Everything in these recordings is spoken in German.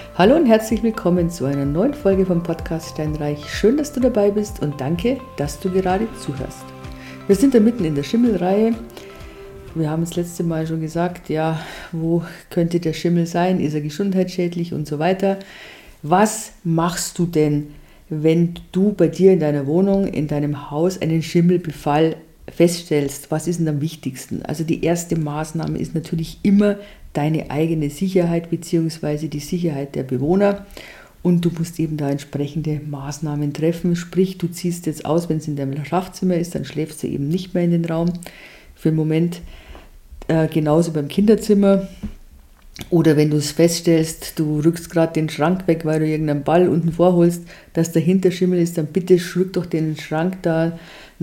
Hallo und herzlich willkommen zu einer neuen Folge vom Podcast Steinreich. Schön, dass du dabei bist und danke, dass du gerade zuhörst. Wir sind da mitten in der Schimmelreihe. Wir haben das letzte Mal schon gesagt, ja, wo könnte der Schimmel sein? Ist er gesundheitsschädlich und so weiter? Was machst du denn, wenn du bei dir in deiner Wohnung, in deinem Haus einen Schimmelbefall feststellst? Was ist denn am wichtigsten? Also die erste Maßnahme ist natürlich immer deine eigene Sicherheit bzw. die Sicherheit der Bewohner und du musst eben da entsprechende Maßnahmen treffen. Sprich, du ziehst jetzt aus, wenn es in deinem Schlafzimmer ist, dann schläfst du eben nicht mehr in den Raum für einen Moment. Genauso beim Kinderzimmer. Oder wenn du es feststellst, du rückst gerade den Schrank weg, weil du irgendeinen Ball unten vorholst, dass dahinter Schimmel ist, dann bitte rück doch den Schrank da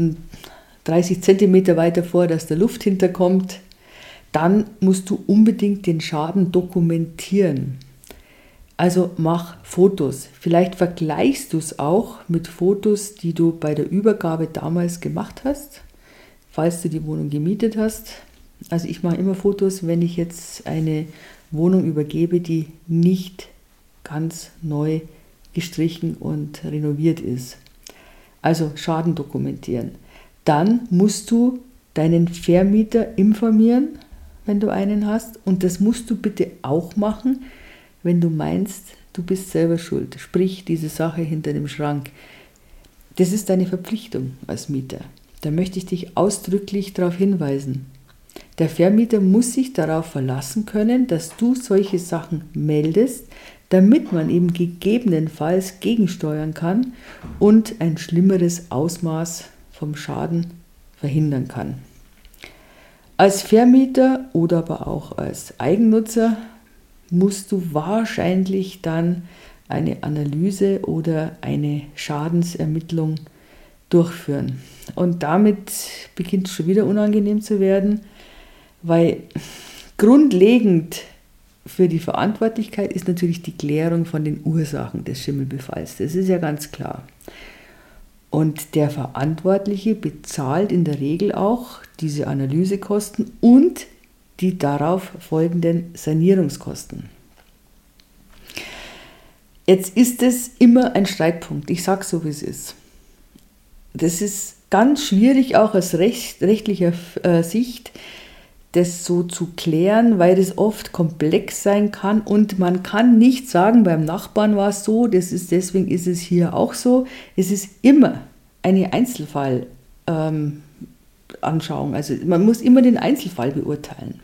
30 Zentimeter weiter vor, dass da Luft hinterkommt. Dann musst du unbedingt den Schaden dokumentieren. Also mach Fotos. Vielleicht vergleichst du es auch mit Fotos, die du bei der Übergabe damals gemacht hast, falls du die Wohnung gemietet hast. Also ich mache immer Fotos, wenn ich jetzt eine Wohnung übergebe, die nicht ganz neu gestrichen und renoviert ist. Also Schaden dokumentieren. Dann musst du deinen Vermieter informieren, wenn du einen hast. Und das musst du bitte auch machen, wenn du meinst, du bist selber schuld. Sprich, diese Sache hinter dem Schrank. Das ist deine Verpflichtung als Mieter. Da möchte ich dich ausdrücklich darauf hinweisen. Der Vermieter muss sich darauf verlassen können, dass du solche Sachen meldest, damit man eben gegebenenfalls gegensteuern kann und ein schlimmeres Ausmaß vom Schaden verhindern kann. Als Vermieter oder aber auch als Eigennutzer musst du wahrscheinlich dann eine Analyse oder eine Schadensermittlung durchführen. Und damit beginnt es schon wieder unangenehm zu werden, weil grundlegend für die Verantwortlichkeit ist natürlich die Klärung von den Ursachen des Schimmelbefalls. Das ist ja ganz klar. Und der Verantwortliche bezahlt in der Regel auch diese Analysekosten und die darauf folgenden Sanierungskosten. Jetzt ist es immer ein Streitpunkt. Ich sage so, wie es ist. Das ist ganz schwierig, auch aus rechtlicher Sicht, das so zu klären, weil das oft komplex sein kann und man kann nicht sagen, beim Nachbarn war es so, deswegen ist es hier auch so. Es ist immer eine Einzelfallanschauung, also man muss immer den Einzelfall beurteilen.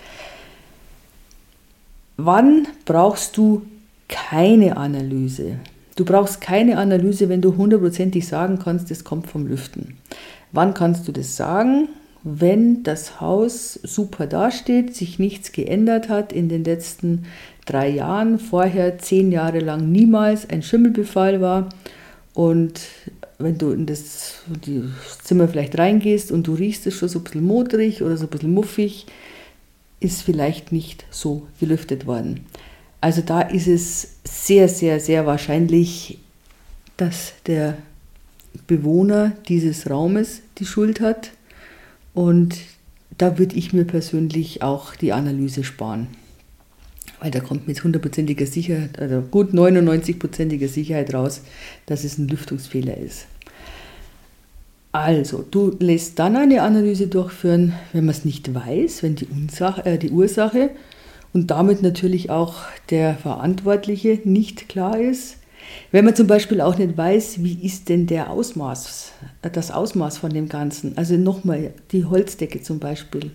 Wann brauchst du keine Analyse? Du brauchst keine Analyse, wenn du hundertprozentig sagen kannst, das kommt vom Lüften. Wann kannst du das sagen? Wenn das Haus super dasteht, sich nichts geändert hat in den letzten 3 Jahren, vorher 10 Jahre lang niemals ein Schimmelbefall war und wenn du in das Zimmer vielleicht reingehst und du riechst es schon so ein bisschen modrig oder so ein bisschen muffig, ist vielleicht nicht so gelüftet worden. Also da ist es sehr, sehr, sehr wahrscheinlich, dass der Bewohner dieses Raumes die Schuld hat. Und da würde ich mir persönlich auch die Analyse sparen. Weil da kommt mit 100%iger Sicherheit, also gut 99%iger Sicherheit raus, dass es ein Lüftungsfehler ist. Also, du lässt dann eine Analyse durchführen, wenn man es nicht weiß, wenn die Ursache und damit natürlich auch der Verantwortliche nicht klar ist. Wenn man zum Beispiel auch nicht weiß, wie ist denn das Ausmaß von dem Ganzen, also nochmal die Holzdecke zum Beispiel.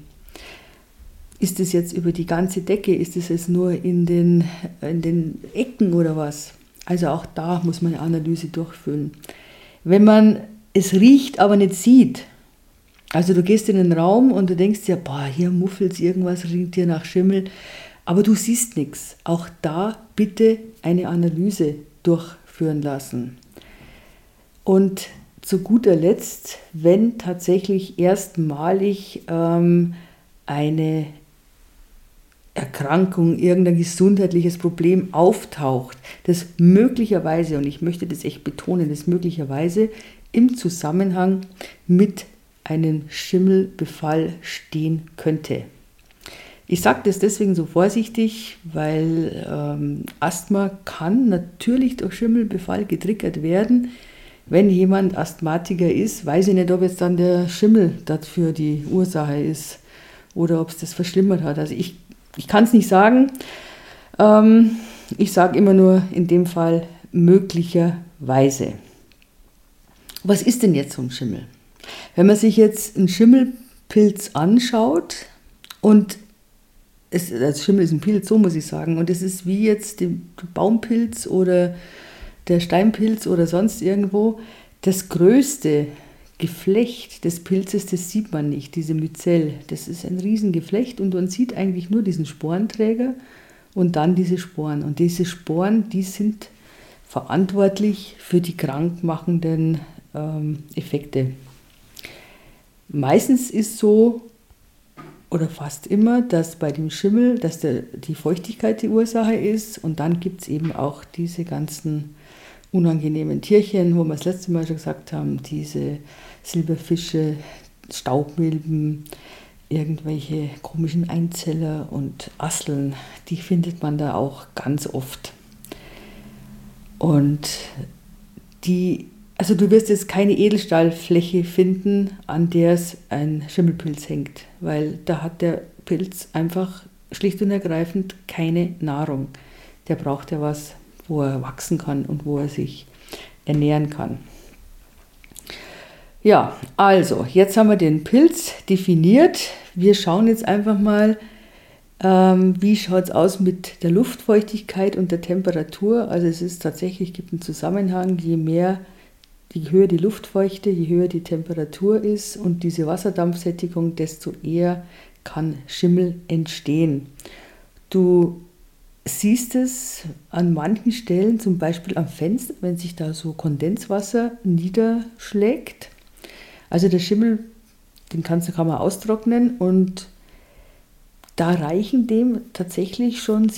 Ist es jetzt über die ganze Decke, ist es jetzt nur in den Ecken oder was? Also auch da muss man eine Analyse durchführen. Wenn man es riecht, aber nicht sieht, also du gehst in den Raum und du denkst ja, boah, hier muffelt es irgendwas, riecht hier nach Schimmel, aber du siehst nichts. Auch da bitte eine Analyse durchführen lassen. Und zu guter Letzt, wenn tatsächlich erstmalig eine Erkrankung, irgendein gesundheitliches Problem auftaucht, das möglicherweise, und ich möchte das echt betonen, das möglicherweise im Zusammenhang mit einem Schimmelbefall stehen könnte. Ich sage das deswegen so vorsichtig, weil Asthma kann natürlich durch Schimmelbefall getriggert werden. Wenn jemand Asthmatiker ist, weiß ich nicht, ob jetzt dann der Schimmel dafür die Ursache ist oder ob es das verschlimmert hat. Also ich kann es nicht sagen. Ich sage immer nur in dem Fall möglicherweise. Was ist denn jetzt so ein Schimmel? Wenn man sich jetzt einen Schimmelpilz anschaut und also Schimmel ist ein Pilz, so muss ich sagen, und es ist wie jetzt der Baumpilz oder der Steinpilz oder sonst irgendwo, das größte Geflecht des Pilzes, das sieht man nicht, diese Myzell. Das ist ein Riesengeflecht und man sieht eigentlich nur diesen Sporenträger und dann diese Sporen. Und diese Sporen, die sind verantwortlich für die krankmachenden Effekte. Meistens ist so, oder fast immer, dass bei dem Schimmel, dass die Feuchtigkeit die Ursache ist und dann gibt es eben auch diese ganzen unangenehmen Tierchen, wo wir das letzte Mal schon gesagt haben, diese Silberfische, Staubmilben, irgendwelche komischen Einzeller und Asseln, die findet man da auch ganz oft. Und also du wirst jetzt keine Edelstahlfläche finden, an der es ein Schimmelpilz hängt, weil da hat der Pilz einfach schlicht und ergreifend keine Nahrung. Der braucht ja was, wo er wachsen kann und wo er sich ernähren kann. Ja, also jetzt haben wir den Pilz definiert. Wir schauen jetzt einfach mal, wie schaut es aus mit der Luftfeuchtigkeit und der Temperatur. Also es ist tatsächlich, gibt einen Zusammenhang, je höher die Luftfeuchte, je höher die Temperatur ist und diese Wasserdampfsättigung, desto eher kann Schimmel entstehen. Du siehst es an manchen Stellen, zum Beispiel am Fenster, wenn sich da so Kondenswasser niederschlägt. Also der Schimmel, den kann man austrocknen und da reichen dem tatsächlich schon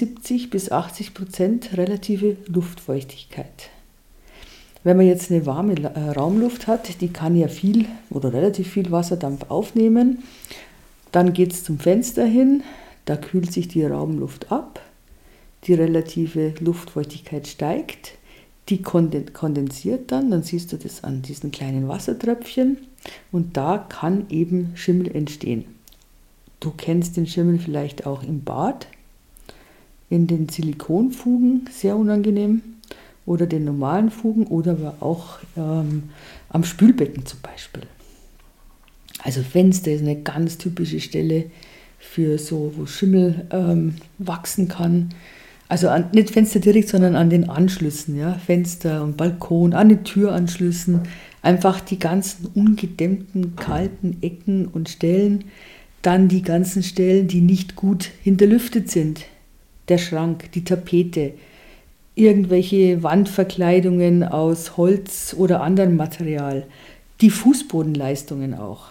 70-80% relative Luftfeuchtigkeit. Wenn man jetzt eine warme Raumluft hat, die kann ja viel oder relativ viel Wasserdampf aufnehmen, dann geht es zum Fenster hin, da kühlt sich die Raumluft ab, die relative Luftfeuchtigkeit steigt, die kondensiert dann siehst du das an diesen kleinen Wassertröpfchen und da kann eben Schimmel entstehen. Du kennst den Schimmel vielleicht auch im Bad, in den Silikonfugen, sehr unangenehm, oder den normalen Fugen oder aber auch am Spülbecken zum Beispiel. Also Fenster ist eine ganz typische Stelle für so, wo Schimmel wachsen kann. Also nicht Fenster direkt, sondern an den Anschlüssen, ja? Fenster und Balkon, an den Türanschlüssen. Einfach die ganzen ungedämmten, kalten Ecken und Stellen. Dann die ganzen Stellen, die nicht gut hinterlüftet sind. Der Schrank, die Tapete, irgendwelche Wandverkleidungen aus Holz oder anderem Material, die Fußbodenleistungen auch.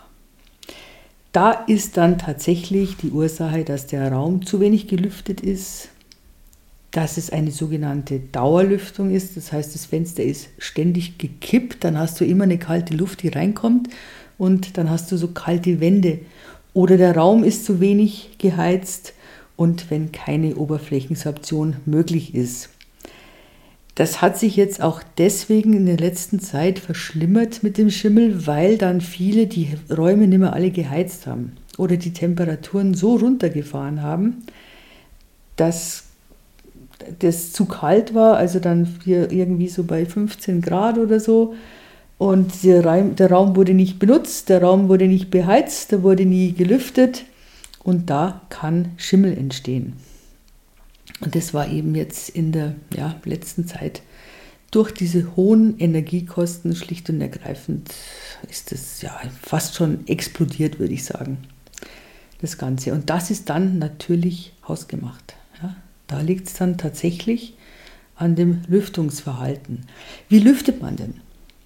Da ist dann tatsächlich die Ursache, dass der Raum zu wenig gelüftet ist, dass es eine sogenannte Dauerlüftung ist, das heißt, das Fenster ist ständig gekippt, dann hast du immer eine kalte Luft, die reinkommt und dann hast du so kalte Wände. Oder der Raum ist zu wenig geheizt und wenn keine Oberflächensorption möglich ist. Das hat sich jetzt auch deswegen in der letzten Zeit verschlimmert mit dem Schimmel, weil dann viele die Räume nicht mehr alle geheizt haben oder die Temperaturen so runtergefahren haben, dass das zu kalt war, also dann hier irgendwie so bei 15 Grad oder so und der Raum wurde nicht benutzt, der Raum wurde nicht beheizt, der wurde nie gelüftet und da kann Schimmel entstehen. Und das war eben jetzt in der letzten Zeit durch diese hohen Energiekosten schlicht und ergreifend ist das fast schon explodiert, würde ich sagen, das Ganze. Und das ist dann natürlich hausgemacht. Ja. Da liegt es dann tatsächlich an dem Lüftungsverhalten. Wie lüftet man denn?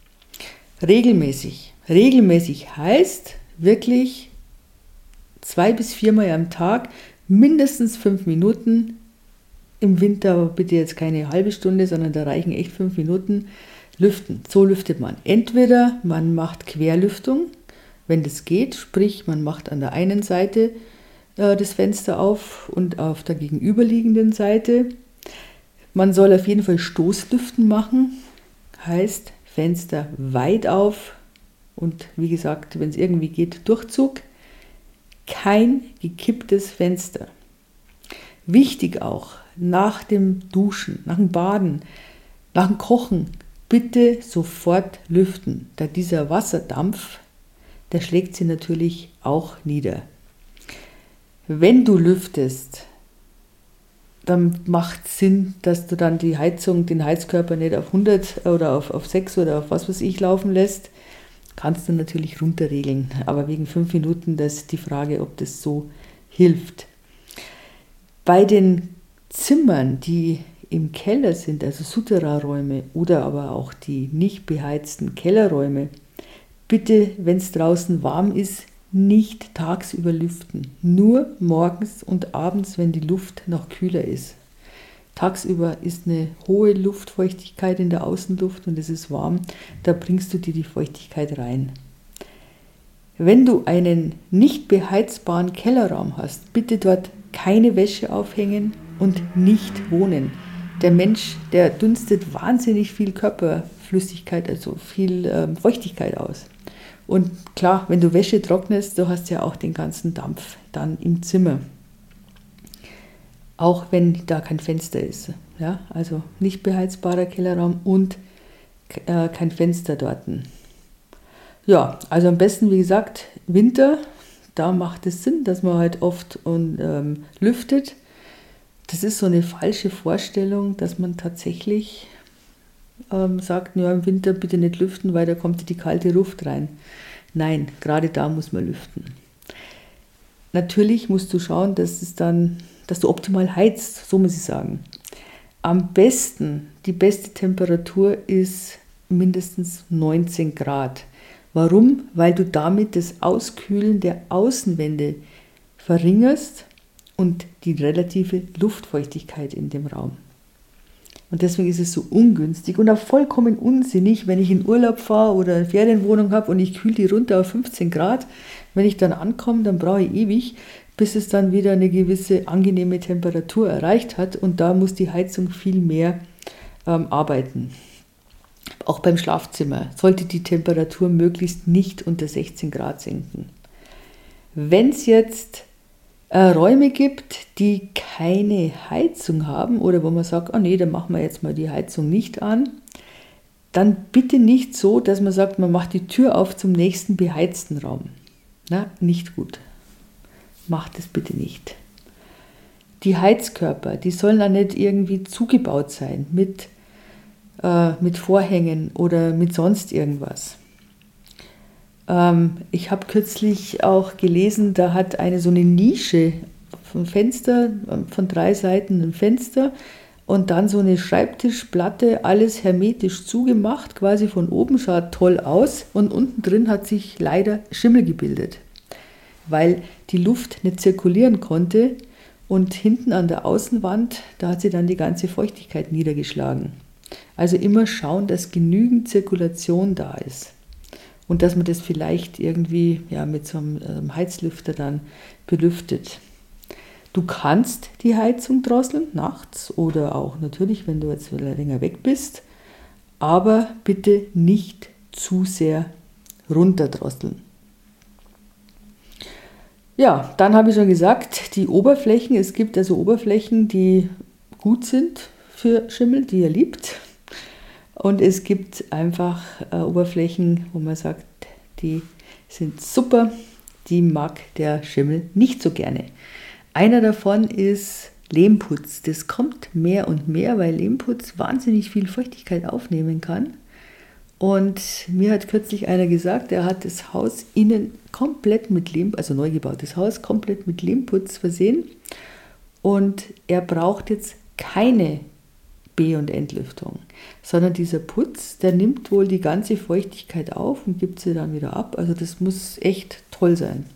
Regelmäßig. Regelmäßig heißt wirklich 2 bis 4 Mal am Tag, mindestens 5 Minuten. Im Winter bitte jetzt keine halbe Stunde, sondern da reichen echt 5 Minuten lüften. So lüftet man. Entweder man macht Querlüftung, wenn das geht, sprich man macht an der einen Seite das Fenster auf und auf der gegenüberliegenden Seite. Man soll auf jeden Fall Stoßlüften machen, heißt Fenster weit auf und wie gesagt, wenn es irgendwie geht, Durchzug. Kein gekipptes Fenster. Wichtig auch, nach dem Duschen, nach dem Baden, nach dem Kochen, bitte sofort lüften, da dieser Wasserdampf, der schlägt sie natürlich auch nieder. Wenn du lüftest, dann macht es Sinn, dass du dann die Heizung, den Heizkörper nicht auf 100 oder auf 6 oder auf was weiß ich laufen lässt. Kannst du natürlich runterregeln, aber wegen 5 Minuten, das ist die Frage, ob das so hilft. Bei den Zimmern, die im Keller sind, also Souterrainräume oder aber auch die nicht beheizten Kellerräume, bitte, wenn es draußen warm ist, nicht tagsüber lüften. Nur morgens und abends, wenn die Luft noch kühler ist. Tagsüber ist eine hohe Luftfeuchtigkeit in der Außenluft und es ist warm, da bringst du dir die Feuchtigkeit rein. Wenn du einen nicht beheizbaren Kellerraum hast, bitte dort keine Wäsche aufhängen und nicht wohnen. Der Mensch, der dünstet wahnsinnig viel Körperflüssigkeit, also viel Feuchtigkeit aus. Und klar, wenn du Wäsche trocknest, du hast ja auch den ganzen Dampf dann im Zimmer. Auch wenn da kein Fenster ist. Ja? Also nicht beheizbarer Kellerraum und kein Fenster dort. Ja, also am besten, wie gesagt, Winter, da macht es Sinn, dass man halt oft lüftet. Das ist so eine falsche Vorstellung, dass man tatsächlich sagt, ja, im Winter bitte nicht lüften, weil da kommt die kalte Luft rein. Nein, gerade da muss man lüften. Natürlich musst du schauen, dass du optimal heizt, so muss ich sagen. Am besten, die beste Temperatur ist mindestens 19 Grad. Warum? Weil du damit das Auskühlen der Außenwände verringerst und die relative Luftfeuchtigkeit in dem Raum. Und deswegen ist es so ungünstig und auch vollkommen unsinnig, wenn ich in Urlaub fahre oder eine Ferienwohnung habe und ich kühle die runter auf 15 Grad. Wenn ich dann ankomme, dann brauche ich ewig, bis es dann wieder eine gewisse angenehme Temperatur erreicht hat. Und da muss die Heizung viel mehr arbeiten. Auch beim Schlafzimmer sollte die Temperatur möglichst nicht unter 16 Grad sinken. Wenn es jetzt Räume gibt, die keine Heizung haben oder wo man sagt, oh nee, dann machen wir jetzt mal die Heizung nicht an, dann bitte nicht so, dass man sagt, man macht die Tür auf zum nächsten beheizten Raum. Na, nicht gut. Macht es bitte nicht. Die Heizkörper, die sollen dann nicht irgendwie zugebaut sein mit Vorhängen oder mit sonst irgendwas. Ich habe kürzlich auch gelesen, da hat eine so eine Nische von Fenster, von 3 Seiten ein Fenster und dann so eine Schreibtischplatte, alles hermetisch zugemacht, quasi von oben, schaut toll aus und unten drin hat sich leider Schimmel gebildet, weil die Luft nicht zirkulieren konnte und hinten an der Außenwand, da hat sie dann die ganze Feuchtigkeit niedergeschlagen. Also immer schauen, dass genügend Zirkulation da ist. Und dass man das vielleicht irgendwie mit so einem Heizlüfter dann belüftet. Du kannst die Heizung drosseln, nachts oder auch natürlich, wenn du jetzt länger weg bist, aber bitte nicht zu sehr runterdrosseln. Ja, dann habe ich schon gesagt, die Oberflächen, es gibt also Oberflächen, die gut sind für Schimmel, die ihr liebt. Und es gibt einfach Oberflächen, wo man sagt, die sind super, die mag der Schimmel nicht so gerne. Einer davon ist Lehmputz. Das kommt mehr und mehr, weil Lehmputz wahnsinnig viel Feuchtigkeit aufnehmen kann. Und mir hat kürzlich einer gesagt, er hat das Haus innen komplett mit Lehmputz, also neu gebautes Haus, komplett mit Lehmputz versehen. Und er braucht jetzt keine B- und Entlüftung, sondern dieser Putz, der nimmt wohl die ganze Feuchtigkeit auf und gibt sie dann wieder ab. Also das muss echt toll sein.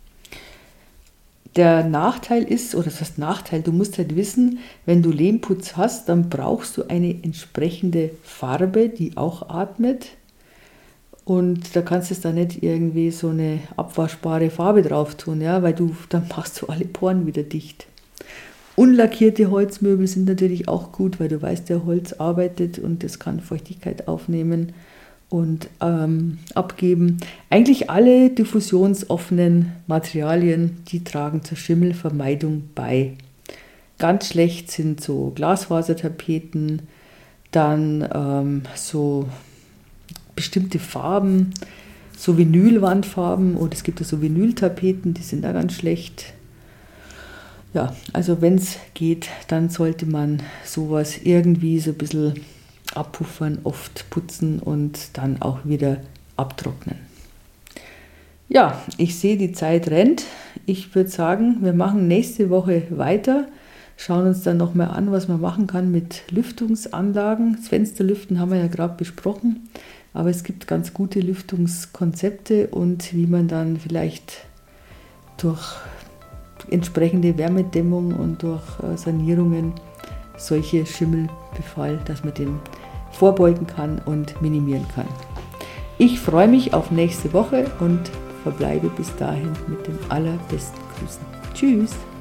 Der Nachteil ist, oder das heißt Nachteil, du musst halt wissen, wenn du Lehmputz hast, dann brauchst du eine entsprechende Farbe, die auch atmet. Und da kannst du dann nicht irgendwie so eine abwaschbare Farbe drauf tun, ja, weil dann machst du alle Poren wieder dicht. Unlackierte Holzmöbel sind natürlich auch gut, weil du weißt, der Holz arbeitet und das kann Feuchtigkeit aufnehmen und abgeben. Eigentlich alle diffusionsoffenen Materialien, die tragen zur Schimmelvermeidung bei. Ganz schlecht sind so Glasfasertapeten, dann so bestimmte Farben, so Vinylwandfarben oder es gibt ja so Vinyltapeten, die sind da ganz schlecht. Ja, also wenn es geht, dann sollte man sowas irgendwie so ein bisschen abpuffern, oft putzen und dann auch wieder abtrocknen. Ja, ich sehe, die Zeit rennt. Ich würde sagen, wir machen nächste Woche weiter, schauen uns dann nochmal an, was man machen kann mit Lüftungsanlagen. Das Fensterlüften haben wir ja gerade besprochen, aber es gibt ganz gute Lüftungskonzepte und wie man dann vielleicht durch entsprechende Wärmedämmung und durch Sanierungen solche Schimmelbefall, dass man den vorbeugen kann und minimieren kann. Ich freue mich auf nächste Woche und verbleibe bis dahin mit den allerbesten Grüßen. Tschüss!